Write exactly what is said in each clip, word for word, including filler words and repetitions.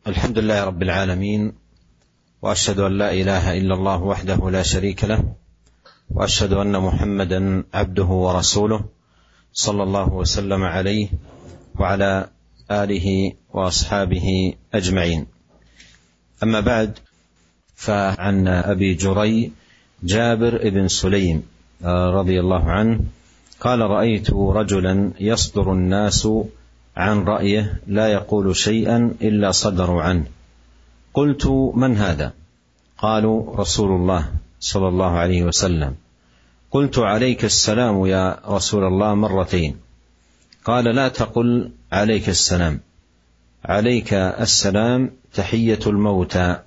الحمد لله رب العالمين، وأشهد أن لا إله إلا الله وحده لا شريك له، وأشهد أن محمدا عبده ورسوله صلى الله وسلم عليه وعلى آله وأصحابه أجمعين. أما بعد، فعن أبي جري جابر بن سليم رضي الله عنه قال: رأيت رجلا يصدر الناس عن رأيه لا يقول شيئا إلا صدروا عنه. قلت: من هذا؟ قالوا: رسول الله صلى الله عليه وسلم. قلت: عليك السلام يا رسول الله مرتين. قال: لا تقل عليك السلام، عليك السلام تحية الموتى،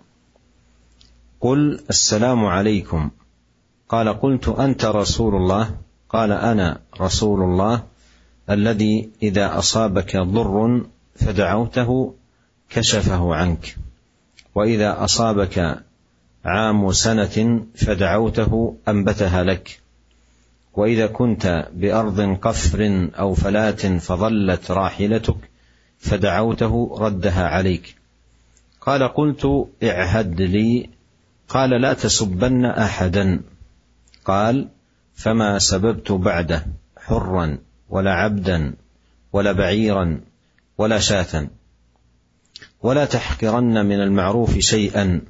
قل السلام عليكم. قال: قلت: أنت رسول الله؟ قال: أنا رسول الله الذي إذا أصابك ضر فدعوته كشفه عنك، وإذا أصابك عام سنة فدعوته أنبتها لك، وإذا كنت بأرض قفر أو فلاة فظلت راحلتك فدعوته ردها عليك. قال: قلت: اعهد لي. قال: لا تسبن أحدا. قال: فما سببت بعده حرا ولا عبدا ولا بعيرا ولا شاة، ولا تحقرن من المعروف شيئا،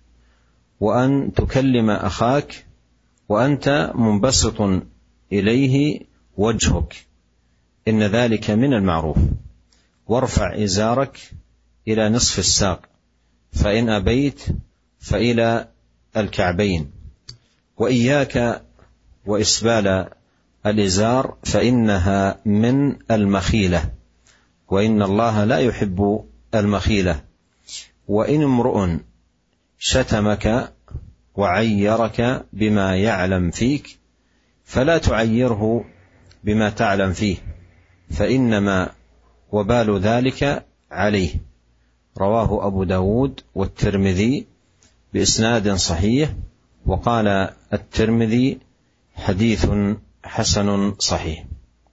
وأن تكلم أخاك وأنت منبسط إليه وجهك، إن ذلك من المعروف، وارفع إزارك إلى نصف الساق، فإن أبيت فإلى الكعبين، وإياك وإسبال الإزار فإنها من المخيلة، وإن الله لا يحب المخيلة. وإن امرؤ شتمك وعيرك بما يعلم فيك فلا تعيره بما تعلم فيه، فإنما وبال ذلك عليه. رواه أبو داود والترمذي بإسناد صحيح، وقال الترمذي: حديث حسن صحيح.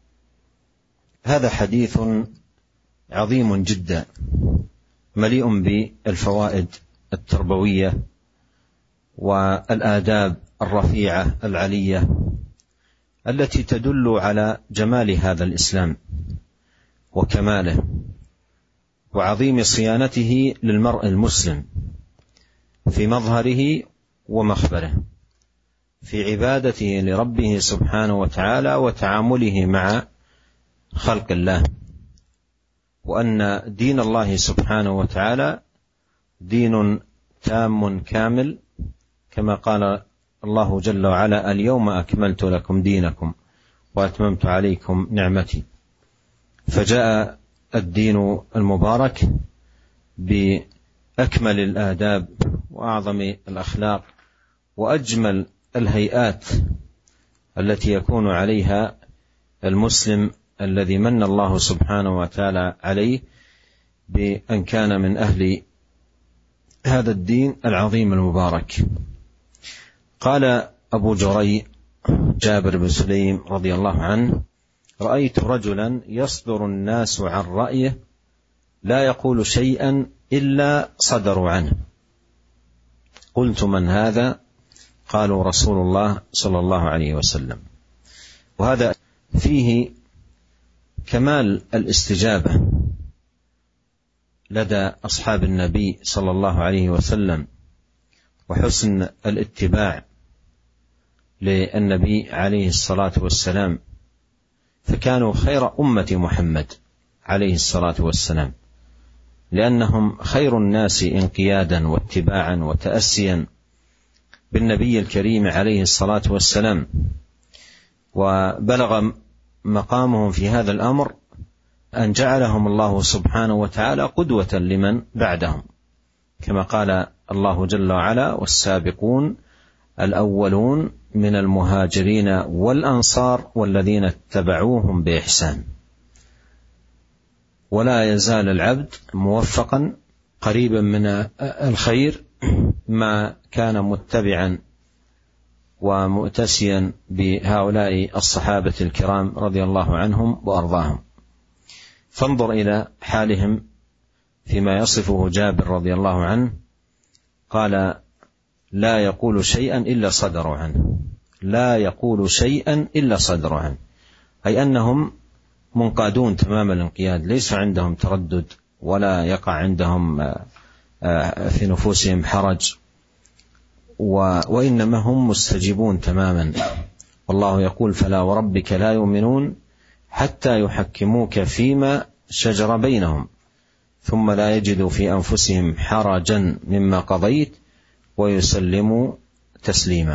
هذا حديث عظيم جدا، مليء بالفوائد التربوية والآداب الرفيعة العلية التي تدل على جمال هذا الإسلام وكماله وعظيم صيانته للمرء المسلم في مظهره ومخبره، في عبادته لربه سبحانه وتعالى وتعامله مع خلق الله، وأن دين الله سبحانه وتعالى دين تام كامل، كما قال الله جل وعلا: اليوم أكملت لكم دينكم وأتممت عليكم نعمتي. فجاء الدين المبارك بأكمل الآداب وأعظم الأخلاق وأجمل الهيئات التي يكون عليها المسلم الذي من الله سبحانه وتعالى عليه بأن كان من أهل هذا الدين العظيم المبارك. قال أبو جري جابر بن سليم رضي الله عنه: رأيت رجلا يصدر الناس عن رأيه لا يقول شيئا إلا صدروا عنه. قلت: من هذا؟ قالوا: رسول الله صلى الله عليه وسلم. وهذا فيه كمال الاستجابة لدى أصحاب النبي صلى الله عليه وسلم، وحسن الاتباع للنبي عليه الصلاة والسلام، فكانوا خير أمة محمد عليه الصلاة والسلام، لأنهم خير الناس انقيادا واتباعا وتأسيا بالنبي الكريم عليه الصلاة والسلام. وبلغ مقامهم في هذا الأمر أن جعلهم الله سبحانه وتعالى قدوة لمن بعدهم، كما قال الله جل وعلا: والسابقون الأولون من المهاجرين والأنصار والذين اتبعوهم بإحسان. ولا يزال العبد موفقا قريبا من الخير ما كان متبعا ومؤتسيا بهؤلاء الصحابة الكرام رضي الله عنهم وأرضاهم. فانظر إلى حالهم فيما يصفه جابر رضي الله عنه قال: لا يقول شيئا إلا صدر عنه، لا يقول شيئا إلا صدر عنه، أي أنهم منقادون تمام الانقياد، ليس عندهم تردد ولا يقع عندهم في نفوسهم حرج، وإنما هم مستجيبون تماما. والله يقول: فلا وربك لا يؤمنون حتى يحكموك فيما شجر بينهم ثم لا يجدوا في أنفسهم حرجا مما قضيت ويسلموا تسليما.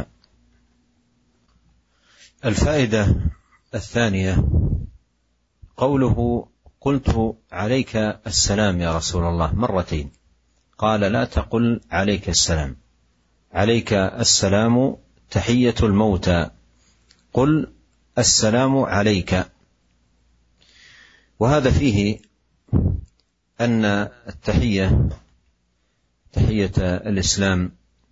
الفائدة الثانية قوله: قلت عليك السلام يا رسول الله مرتين، قال: لا تقل عليك السلام، عليك السلام تحية الموتى، قل السلام عليك. وهذا فيه أن التحية تحية الإسلام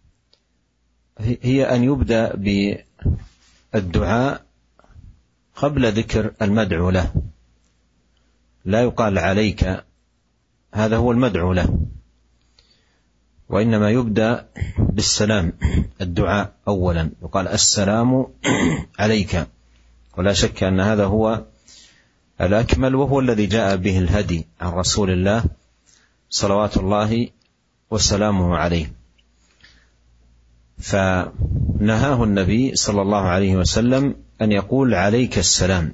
هي أن يبدأ بالدعاء قبل ذكر المدعو له، لا يقال عليك، هذا هو المدعو له، وإنما يبدأ بالسلام، الدعاء أولا، يقال السلام عليك. ولا شك أن هذا هو الأكمل، وهو الذي جاء به الهدي عن رسول الله صلوات الله وسلامه عليه. فنهاه النبي صلى الله عليه وسلم أن يقول عليك السلام،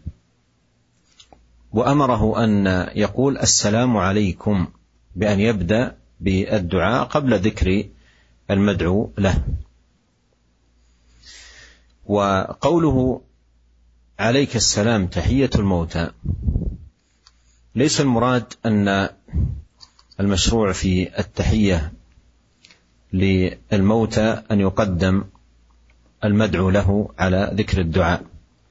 وأمره أن يقول السلام عليكم، بأن يبدأ بالدعاء قبل ذكر المدعو له. وقوله عليك السلام تحية الموتى، ليس المراد أن المشروع في التحية للموتى أن يقدم المدعو له على ذكر الدعاء،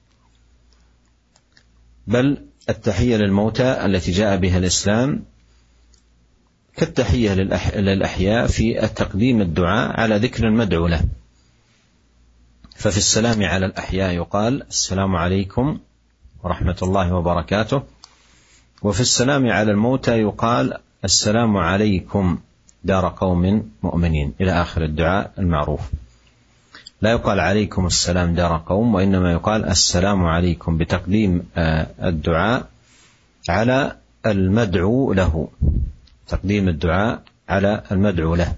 بل التحية للموتى التي جاء بها الإسلام كالتحية للأحياء في التقديم الدعاء على ذكر المدعو له. ففي السلام على الأحياء يقال السلام عليكم ورحمة الله وبركاته، وفي السلام على الموتى يقال السلام عليكم دار قوم مؤمنين، إلى آخر الدعاء المعروف. لا يقال عليكم السلام دار قوم، وإنما يقال السلام عليكم، بتقديم الدعاء على المدعو له، تقديم الدعاء على المدعو له.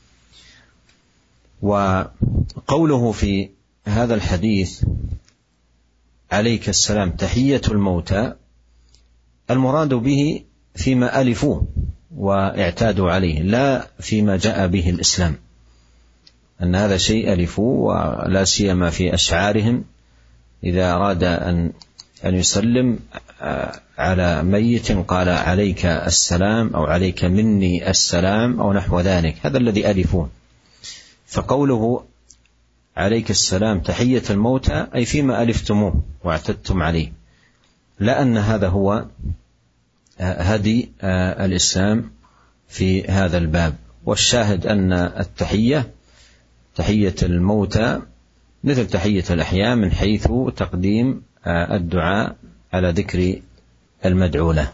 وقوله في هذا الحديث عليك السلام تحية الموتى، المراد به فيما ألفوه واعتادوا عليه، لا فيما جاء به الإسلام، أن هذا شيء ألفوه، ولا سيما في أشعارهم إذا أراد أن أن يسلم على ميت قال عليك السلام أو عليك مني السلام أو نحو ذلك، هذا الذي ألفوه. فقوله عليك السلام تحية الموتى أي فيما ألفتموه واعتدتم عليه، لا أن هذا هو هدي الإسلام في هذا الباب. والشاهد أن التحية تحية الموتى مثل تحية الأحياء من حيث تقديم الدعاء على ذكر المدعو له.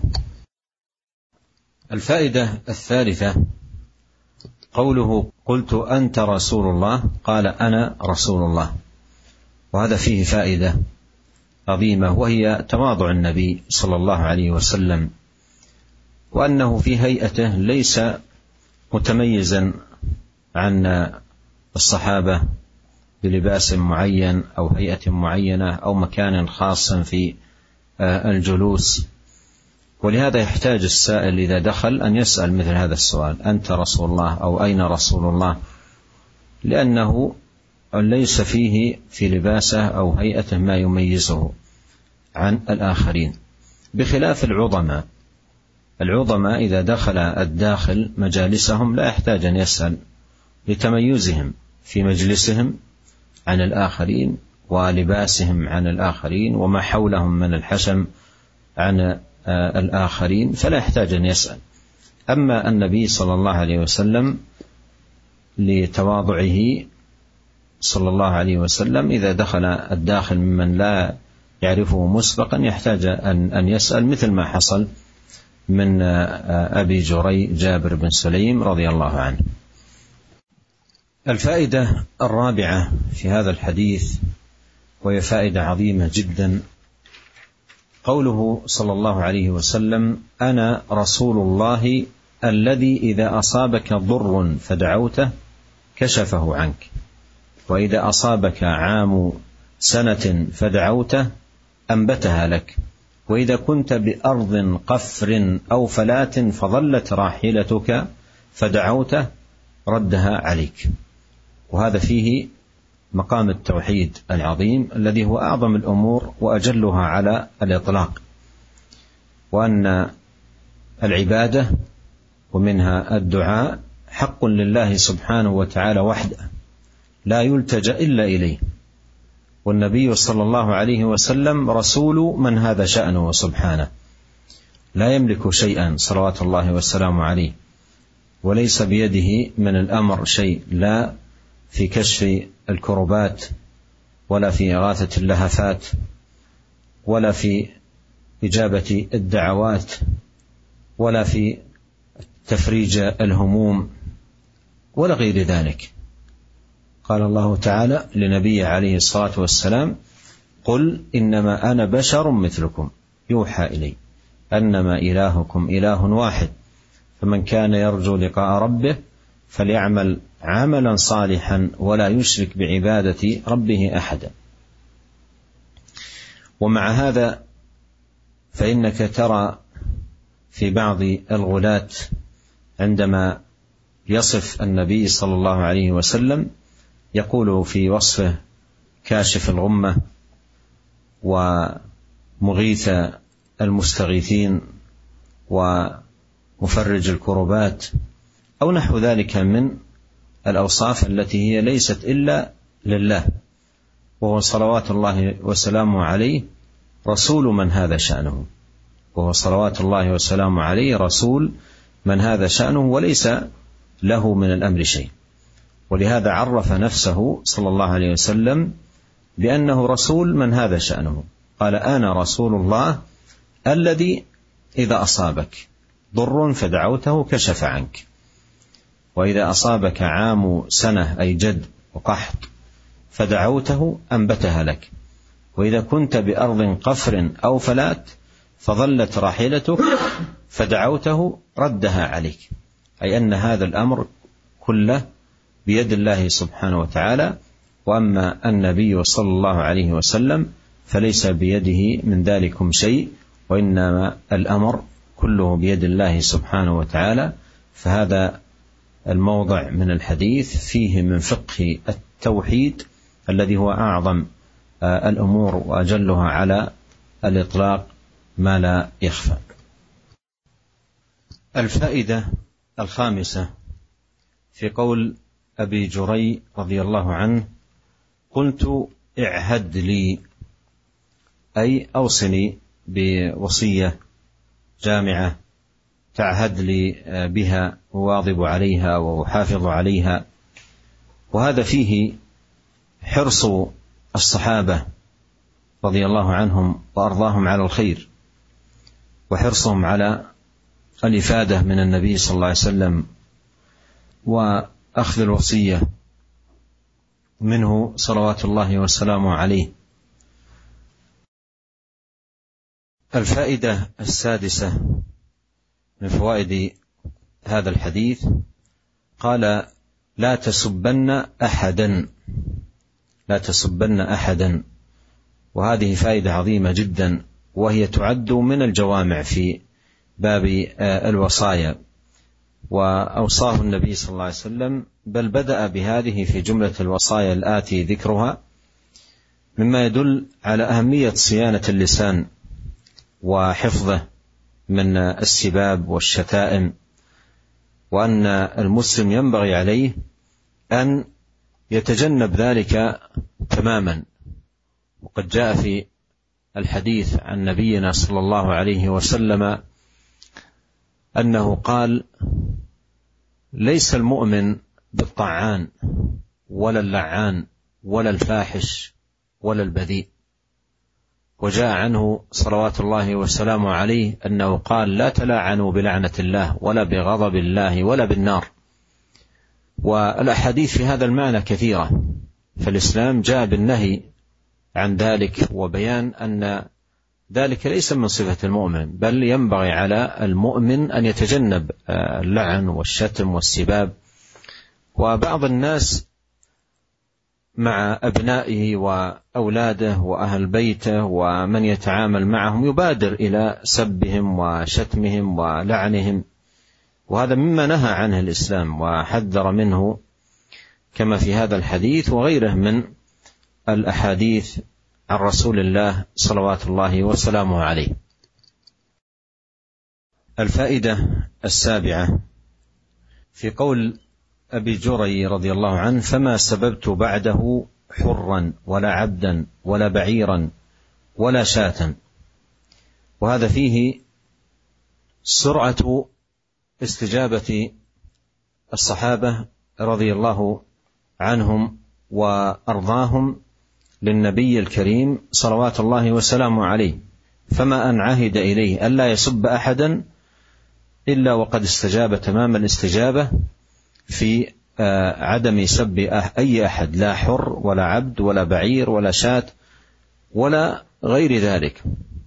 الفائدة الثالثة قوله قلت أنت رسول الله، قال أنا رسول الله، وهذا فيه فائدة عظيمة، وهي تواضع النبي صلى الله عليه وسلم، وأنه في هيئته ليس متميزا عن الصحابة بلباس معين أو هيئة معينة أو مكان خاص في الجلوس. ولهذا يحتاج السائل إذا دخل أن يسأل مثل هذا السؤال: أنت رسول الله أو أين رسول الله؟ لأنه ليس فيه في لباسه أو هيئته ما يميزه عن الآخرين، بخلاف العظماء. العظماء إذا دخل الداخل مجالسهم لا يحتاج أن يسأل لتميزهم في مجلسهم عن الآخرين ولباسهم عن الآخرين وما حولهم من الحشم عن الآخرين، فلا يحتاج أن يسأل. أما النبي صلى الله عليه وسلم لتواضعه صلى الله عليه وسلم إذا دخل الداخل ممن لا يعرفه مسبقا يحتاج أن يسأل، مثل ما حصل من أبي جري جابر بن سليم رضي الله عنه. الفائدة الرابعة في هذا الحديث، وهي فائدة عظيمة جدا، قوله صلى الله عليه وسلم: أنا رسول الله الذي إذا أصابك ضر فدعوته كشفه عنك، وإذا أصابك عام سنة فدعوته أنبتها لك، وإذا كنت بأرض قفر أو فلات فظلت راحلتك فدعوته ردها عليك. وهذا فيه مقام التوحيد العظيم الذي هو أعظم الأمور وأجلها على الإطلاق، وأن العبادة ومنها الدعاء حق لله سبحانه وتعالى وحده لا يلتجأ إلا إليه، والنبي صلى الله عليه وسلم رسول من هذا شأنه سبحانه، لا يملك شيئا صلوات الله والسلام عليه، وليس بيده من الأمر شيء، لا في كشف الكربات ولا في إغاثة اللهفات ولا في إجابة الدعوات ولا في تفريج الهموم ولا غير ذلك. قال الله تعالى لنبي عليه الصلاة والسلام: قل إنما أنا بشر مثلكم يوحى إلي أنما إلهكم إله واحد، فمن كان يرجو لقاء ربه فليعمل عملا صالحا ولا يشرك بعبادة ربه أحدا. ومع هذا فإنك ترى في بعض الغلاة عندما يصف النبي صلى الله عليه وسلم يقول في وصفه: كاشف الغمة ومغيث المستغيثين ومفرج الكربات، أو نحو ذلك من الأوصاف التي هي ليست إلا لله، وهو صلوات الله وسلامه عليه رسول من هذا شأنه، وهو صلوات الله وسلامه عليه رسول من هذا شأنه وليس له من الأمر شيء. ولهذا عرف نفسه صلى الله عليه وسلم بأنه رسول من هذا شأنه، قال: أنا رسول الله الذي إذا أصابك ضر فدعوته كشف عنك، وإذا أصابك عام سنة أي جد وقحط فدعوته أنبتها لك، وإذا كنت بأرض قفر أو فلات فظلت راحلتك فدعوته ردها عليك، أي أن هذا الأمر كله بيد الله سبحانه وتعالى، وأما النبي صلى الله عليه وسلم فليس بيده من ذلكم شيء، وإنما الأمر كله بيد الله سبحانه وتعالى. فهذا الموضع من الحديث فيه من فقه التوحيد الذي هو أعظم الأمور وأجلها على الإطلاق ما لا يخفى. الفائدة الخامسة في قول أبي جري رضي الله عنه: قلت اعهد لي، أي أوصني بوصية جامعة تعهد لي بها وواظب عليها وأحافظ عليها. وهذا فيه حرص الصحابة رضي الله عنهم وأرضاهم على الخير، وحرصهم على الإفادة من النبي صلى الله عليه وسلم وأخذ الوصية منه صلوات الله وسلامه عليه. الفائدة السادسة من فوائد هذا الحديث، قال: لا تسبن أحدا، لا تسبن أحدا. وهذه فائدة عظيمة جدا، وهي تعد من الجوامع في باب الوصايا، وأوصاه النبي صلى الله عليه وسلم، بل بدأ بهذه في جملة الوصايا الآتي ذكرها، مما يدل على أهمية صيانة اللسان وحفظه من السباب والشتائم، وأن المسلم ينبغي عليه أن يتجنب ذلك تماما. وقد جاء في الحديث عن نبينا صلى الله عليه وسلم أنه قال: ليس المؤمن بالطعان ولا اللعان ولا الفاحش ولا البذيء، وجاء عنه صلوات الله وسلامه عليه أنه قال: لا تلاعنوا بلعنة الله ولا بغضب الله ولا بالنار. والأحاديث في هذا المعنى كثيرة، فالإسلام جاء بالنهي عن ذلك وبيان أن ذلك ليس من صفة المؤمن، بل ينبغي على المؤمن أن يتجنب اللعن والشتم والسباب. وبعض الناس مع أبنائه وأولاده وأهل بيته ومن يتعامل معهم يبادر إلى سبهم وشتمهم ولعنهم، وهذا مما نهى عنه الإسلام وحذر منه، كما في هذا الحديث وغيره من الأحاديث عن رسول الله صلوات الله وسلامه عليه. الفائدة السابعة في قول أبي جري رضي الله عنه: فما سببت بعده حرا ولا عبدا ولا بعيرا ولا شاة. وهذا فيه سرعة استجابة الصحابة رضي الله عنهم وأرضاهم للنبي الكريم صلوات الله وسلامه عليه، فما أن عهد إليه ألا يسب أحدا إلا وقد استجاب تمام الاستجابة في عدم سب أي أحد، لا حر ولا عبد ولا بعير ولا شاة ولا غير ذلك.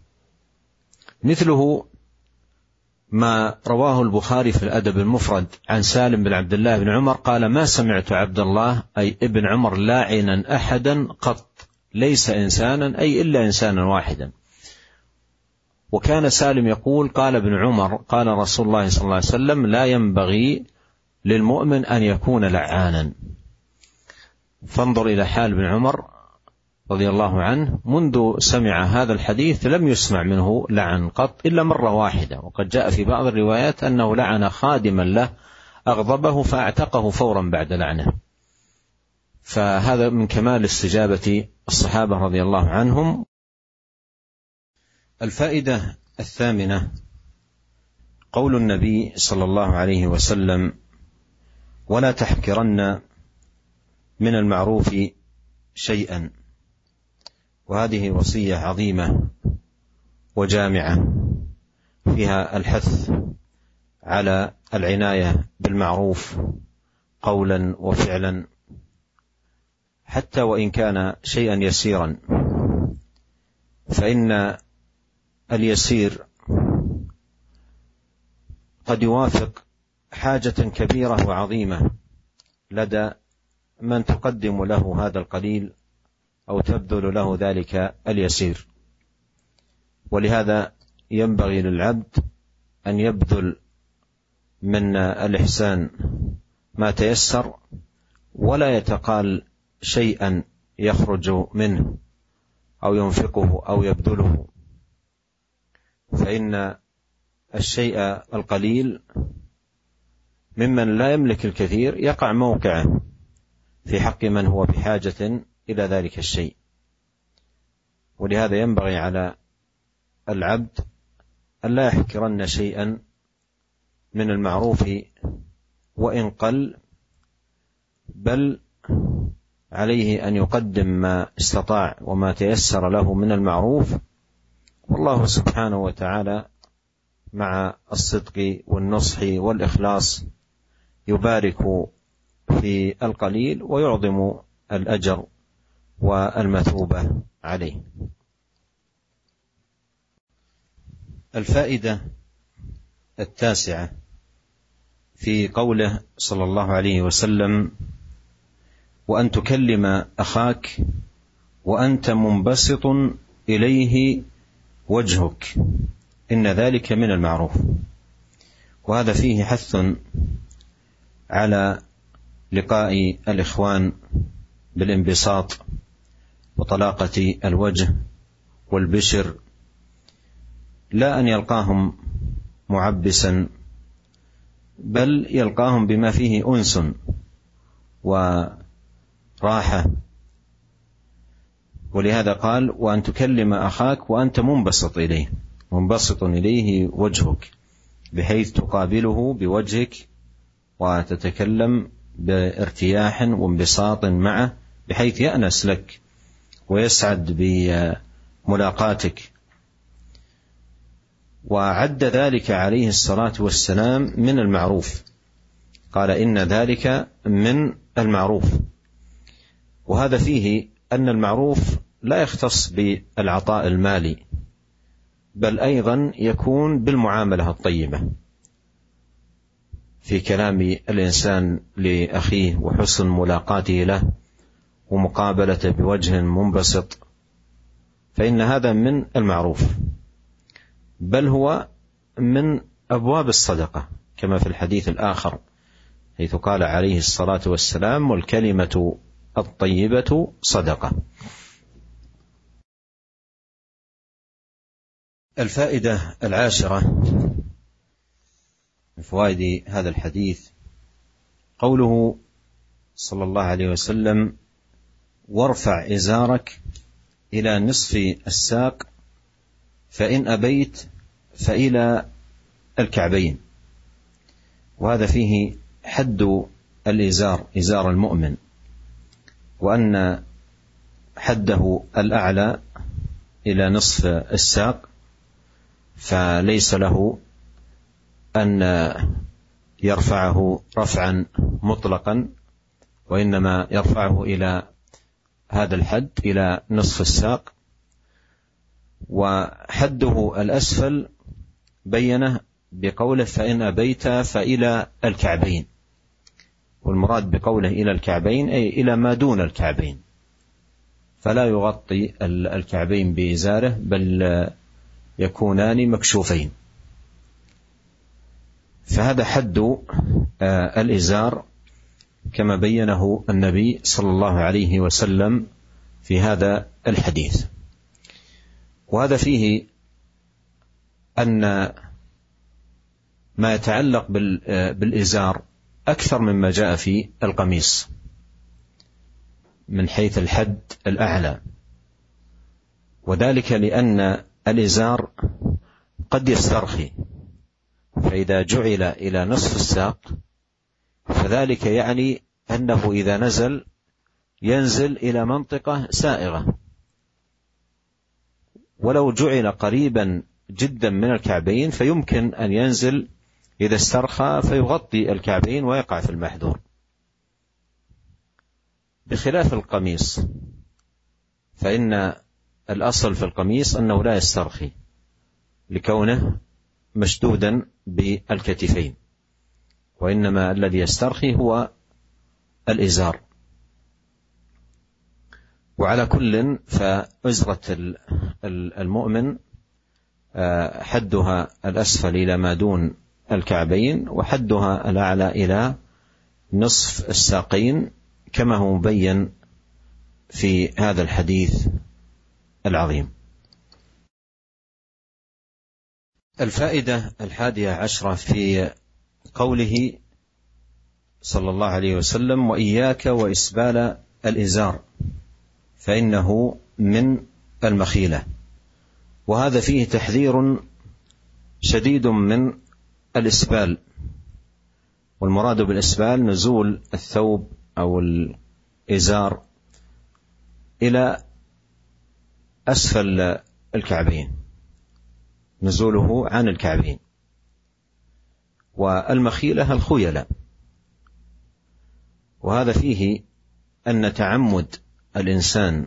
مثله ما رواه البخاري في الأدب المفرد عن سالم بن عبد الله بن عمر قال: ما سمعت عبد الله أي ابن عمر لاعنا أحدا قط، ليس إنسانا أي إلا إنسانا واحدا. وكان سالم يقول: قال ابن عمر قال رسول الله صلى الله عليه وسلم: لا ينبغي للمؤمن أن يكون لعانا. فانظر إلى حال ابن عمر رضي الله عنه، منذ سمع هذا الحديث لم يسمع منه لعن قط إلا مرة واحدة، وقد جاء في بعض الروايات أنه لعن خادما له أغضبه فأعتقه فورا بعد لعنه. فهذا من كمال استجابة الصحابة رضي الله عنهم. الفائدة الثامنة قول النبي صلى الله عليه وسلم: ولا تحقرن من المعروف شيئا. وهذه وصية عظيمة وجامعة فيها الحث على العناية بالمعروف قولا وفعلا، حتى وإن كان شيئا يسيرا، فإن اليسير قد يوافق حاجة كبيرة وعظيمة لدى من تقدم له هذا القليل أو تبذل له ذلك اليسير. ولهذا ينبغي للعبد أن يبذل من الإحسان ما تيسر، ولا يتقال شيئا يخرج منه أو ينفقه أو يبذله، فإن الشيء القليل ممن لا يملك الكثير يقع موقعه في حق من هو بحاجة إلى ذلك الشيء. ولهذا ينبغي على العبد أن لا يحقرن شيئا من المعروف وإن قل، بل عليه أن يقدم ما استطاع وما تيسر له من المعروف، والله سبحانه وتعالى مع الصدق والنصح والإخلاص يبارك في القليل ويعظم الأجر والمثوبة عليه. الفائدة التاسعة في قوله صلى الله عليه وسلم: وأن تكلم أخاك وأنت منبسط إليه وجهك، إن ذلك من المعروف. وهذا فيه حث على لقاء الإخوان بالانبساط وطلاقة الوجه والبشر، لا أن يلقاهم معبسا، بل يلقاهم بما فيه أنس وراحة. ولهذا قال: وأن تكلم أخاك وأنت منبسط إليه، منبسط إليه وجهك، بحيث تقابله بوجهك وتتكلم بارتياح وانبساط معه، بحيث يأنس لك ويسعد ملاقاتك. وعد ذلك عليه الصلاة والسلام من المعروف، قال إن ذلك من المعروف. وهذا فيه أن المعروف لا يختص بالعطاء المالي، بل أيضا يكون بالمعاملة الطيبة في كلام الإنسان لأخيه وحسن ملاقاته له ومقابلته بوجه منبسط، فإن هذا من المعروف، بل هو من أبواب الصدقة كما في الحديث الآخر حيث قال عليه الصلاة والسلام: والكلمة الطيبة صدقة. الفائدة العاشرة من فوائد هذا الحديث قوله صلى الله عليه وسلم: وارفع إزارك إلى نصف الساق فإن أبيت فإلى الكعبين. وهذا فيه حد الإزار، إزار المؤمن، وأن حده الأعلى إلى نصف الساق، فليس له أن يرفعه رفعا مطلقا، وإنما يرفعه إلى هذا الحد إلى نصف الساق. وحده الأسفل بينه بقوله: فإن أبيت فإلى الكعبين. والمراد بقوله إلى الكعبين أي إلى ما دون الكعبين، فلا يغطي الكعبين بإزاره بل يكونان مكشوفين. فهذا حد الإزار كما بينه النبي صلى الله عليه وسلم في هذا الحديث. وهذا فيه أن ما يتعلق بالإزار أكثر مما جاء في القميص من حيث الحد الأعلى، وذلك لأن الإزار قد يسترخي، فإذا جعل إلى نصف الساق فذلك يعني أنه إذا نزل ينزل إلى منطقة سائغة، ولو جعل قريبا جدا من الكعبين فيمكن أن ينزل إذا استرخى فيغطي الكعبين ويقع في المحذور، بخلاف القميص، فإن الأصل في القميص أنه لا يسترخي لكونه مشدودا بالكتفين، وإنما الذي يسترخي هو الإزار. وعلى كل فأزرة المؤمن حدها الأسفل إلى ما دون الكعبين، وحدها الأعلى إلى نصف الساقين، كما هو مبين في هذا الحديث العظيم. الفائدة الحادية عشرة في قوله صلى الله عليه وسلم: وإياك وإسبال الإزار فإنه من المخيلة. وهذا فيه تحذير شديد من الإسبال، والمراد بالإسبال نزول الثوب أو الإزار إلى أسفل الكعبين، نزوله عن الكعبين. والمخيلة الخيلة، وهذا فيه أن تعمد الإنسان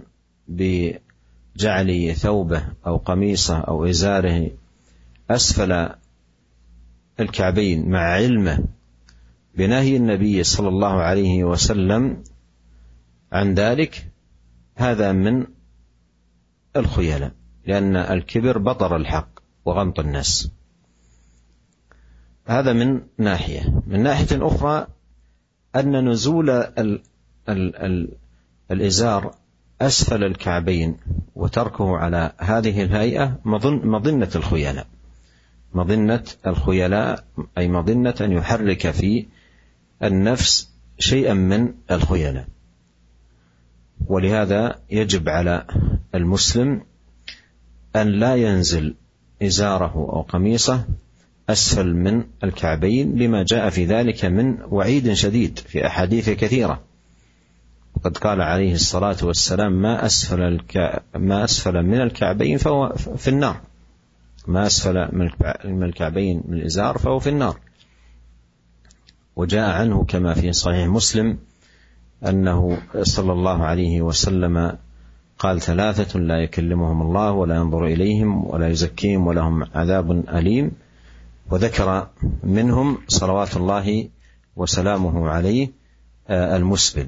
بجعل ثوبه أو قميصه أو إزاره أسفل الكعبين مع علمه بنهي النبي صلى الله عليه وسلم عن ذلك، هذا من الخيلاء، لأن الكبر بطر الحق وغمط الناس. هذا من ناحية. من ناحية أخرى أن نزول ال ال ال الإزار أسفل الكعبين وتركه على هذه الهيئة مظنة الخيلاء، مظنة الخيلاء أي مظنة أن يحرك في النفس شيئا من الخيلاء. ولهذا يجب على المسلم أن لا ينزل إزاره أو قميصه أسفل من الكعبين، لما جاء في ذلك من وعيد شديد في أحاديث كثيرة. وقد قال عليه الصلاة والسلام ما أسفل, الك... ما أسفل من الكعبين فهو في النار، ما أسفل من الكعبين من الإزار فهو في النار. وجاء عنه كما في صحيح مسلم أنه صلى الله عليه وسلم قال ثلاثة لا يكلمهم الله ولا ينظر إليهم ولا يزكيهم ولهم عذاب أليم، وذكر منهم صلوات الله وسلامه عليه المسبل.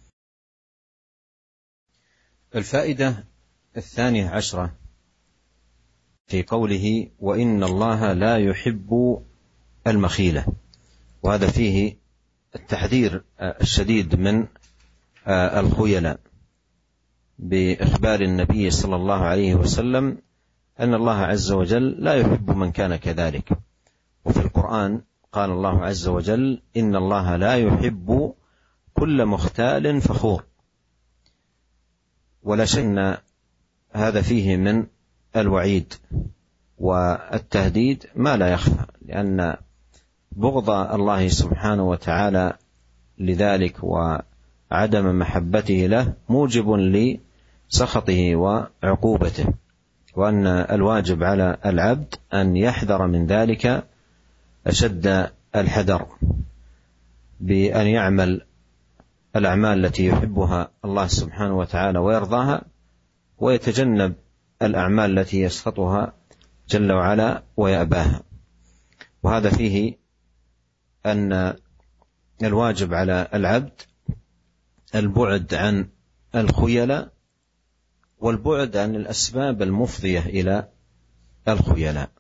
الفائدة الثانية عشرة في قوله وإن الله لا يحب المخيلة، وهذا فيه التحذير الشديد من الخيلاء بإخبار النبي صلى الله عليه وسلم أن الله عز وجل لا يحب من كان كذلك. وفي القرآن قال الله عز وجل إن الله لا يحب كل مختال فخور. ولا شك أن هذا فيه من الوعيد والتهديد ما لا يخفى، لأن بغض الله سبحانه وتعالى لذلك وعدم محبته له موجب لسخطه وعقوبته، وأن الواجب على العبد أن يحذر من ذلك أشد الحذر بأن يعمل الأعمال التي يحبها الله سبحانه وتعالى ويرضاها، ويتجنب الأعمال التي يسخطها جل وعلا ويأباها. وهذا فيه أن الواجب على العبد البعد عن الخيلاء والبعد عن الأسباب المفضية إلى الخيلاء.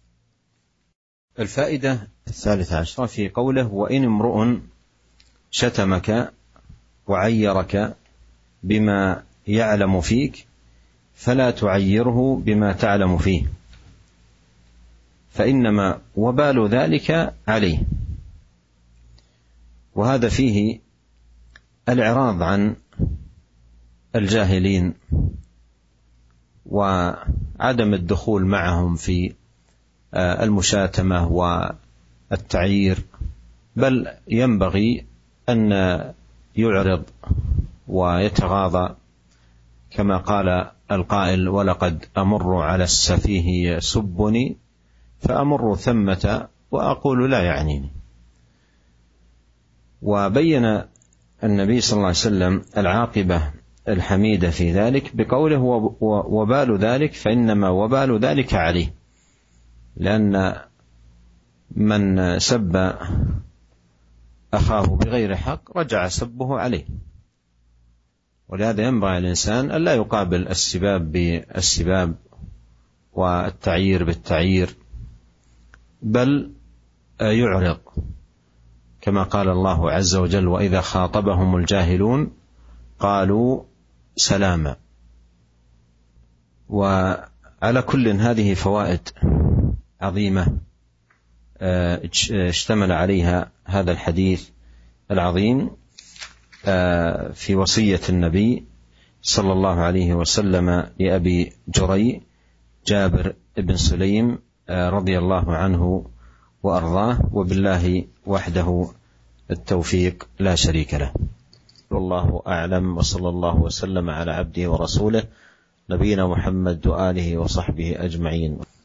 الفائدة الثالثة عشرة في قوله وإن امرؤ شتمك وعيرك بما يعلم فيك فلا تعيره بما تعلم فيه فإنما وبال ذلك عليه. وهذا فيه الإعراض عن الجاهلين وعدم الدخول معهم في المشاتمة والتعيير، بل ينبغي أن يعرض ويتغاضى، كما قال القائل ولقد أمر على السفيه يسبني فأمر ثمة وأقول لا يعنيني. وبين النبي صلى الله عليه وسلم العاقبة الحميدة في ذلك بقوله وبال ذلك فإنما وبال ذلك عليه، لأن من سب أخاه بغير حق رجع سبه عليه. ولهذا ينبغي الإنسان أن لا يقابل السباب بالسباب والتعيير بالتعيير، بل يعرض، كما قال الله عز وجل وإذا خاطبهم الجاهلون قالوا سلاما. وعلى كل هذه فوائد عظيمة اشتمل عليها هذا الحديث العظيم في وصية النبي صلى الله عليه وسلم لأبي جري جابر بن سليم رضي الله عنه وأرضاه، وبالله وحده التوفيق لا شريك له. والله أعلم، وصلى الله وسلم على عبده ورسوله نبينا محمد وآله وصحبه أجمعين.